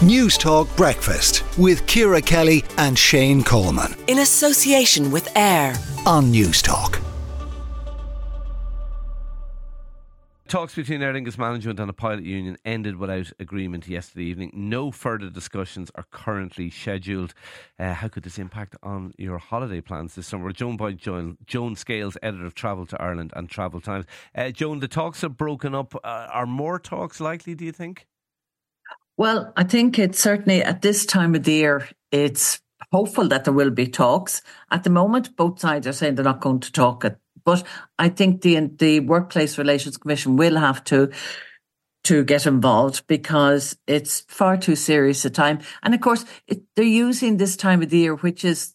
News Talk Breakfast with Ciara Kelly and Shane Coleman. In association with AIR on News Talk. Talks between Aer Lingus management and a pilot union ended without agreement yesterday evening. No further discussions are currently scheduled. How could this impact on your holiday plans this summer? We're joined by Joan Scales, editor of Travel to Ireland and Travel Times. Joan, the talks have broken up. Are more talks likely, do you think? Well, I think it's certainly at this time of the year, it's hopeful that there will be talks. At the moment, both sides are saying they're not going to talk it. But I think the Workplace Relations Commission will have to get involved because it's far too serious a time. And of course, they're using this time of the year, which is,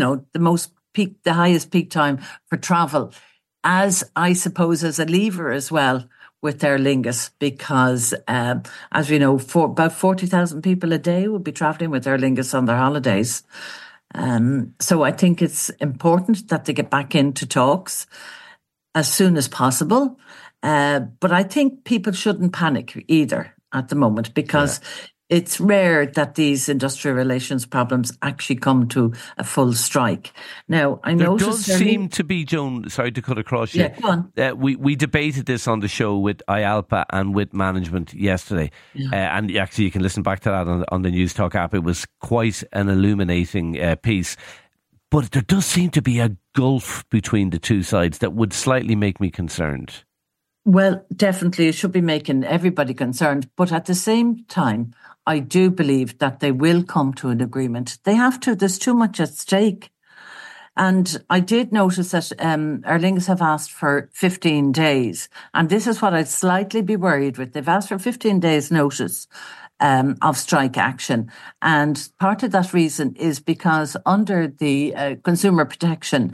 the highest peak time for travel, as I suppose as a lever as well with Aer Lingus, because as we know, about 40,000 people a day will be travelling with Aer Lingus on their holidays. So I think it's important that they get back into talks as soon as possible. But I think people shouldn't panic either at the moment, because it's rare that these industrial relations problems actually come to a full strike. Now, I know there does seem to be, Joan, sorry to cut across you. Yeah, go on. We debated this on the show with IALPA and with management yesterday. Yeah. And actually, you can listen back to that on the News Talk app. It was quite an illuminating piece. But there does seem to be a gulf between the two sides that would slightly make me concerned. Well, definitely, it should be making everybody concerned. But at the same time, I do believe that they will come to an agreement. They have to. There's too much at stake. And I did notice that Aer Lingus have asked for 15 days. And this is what I'd slightly be worried with. They've asked for 15 days notice of strike action. And part of that reason is because under the consumer protection,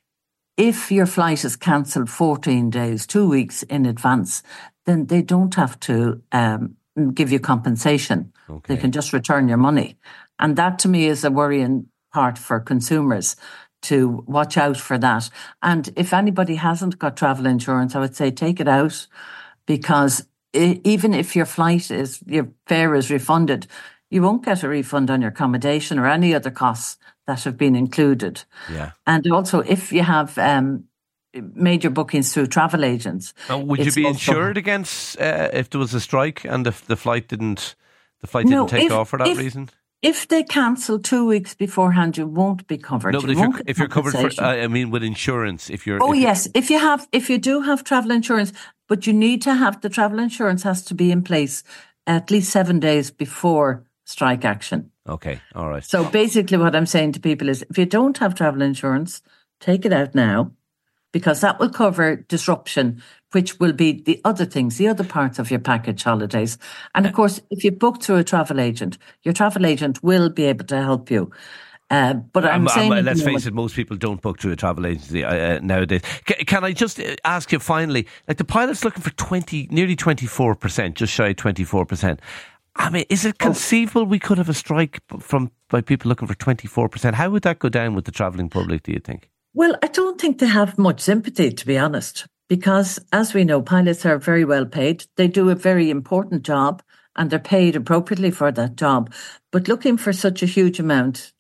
if your flight is cancelled 14 days, 2 weeks in advance, then they don't have to give you compensation. Okay. They can just return your money. And that to me is a worrying part for consumers, to watch out for that. And if anybody hasn't got travel insurance, I would say take it out, because even if your fare is refunded, you won't get a refund on your accommodation or any other costs that have been included. Yeah. And also, if you have major bookings through travel agents, would you be insured against if there was a strike and if the flight didn't take off for that reason? If they cancel 2 weeks beforehand, you won't be covered. No, but if you're covered for, with insurance, if you do have travel insurance, but you need to have the travel insurance has to be in place at least 7 days before strike action. Okay, all right. So basically what I'm saying to people is, if you don't have travel insurance, take it out now, because that will cover disruption, which will be the other things, the other parts of your package holidays. And of course, if you book through a travel agent, your travel agent will be able to help you. But I'm saying, let's face it, most people don't book through a travel agency nowadays. Can I just ask you finally, like the pilot's looking for nearly 24%, just shy of 24%. I mean, is it conceivable we could have a strike by people looking for 24%? How would that go down with the travelling public, do you think? Well, I don't think they have much sympathy, to be honest, because as we know, pilots are very well paid. They do a very important job and they're paid appropriately for that job. But looking for such a huge amount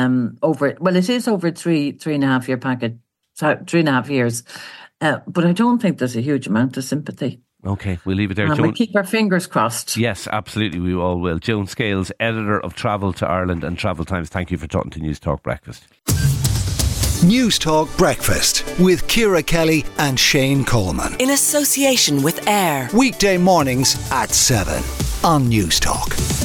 it is over a 3.5 year package, 3.5 years. But I don't think there's a huge amount of sympathy. Okay, we'll leave it there. We'll keep our fingers crossed. Yes, absolutely, we all will. Joan Scales, editor of Travel to Ireland and Travel Times, thank you for talking to News Talk Breakfast. News Talk Breakfast with Ciara Kelly and Shane Coleman. In association with AIR. Weekday mornings at 7 on News Talk.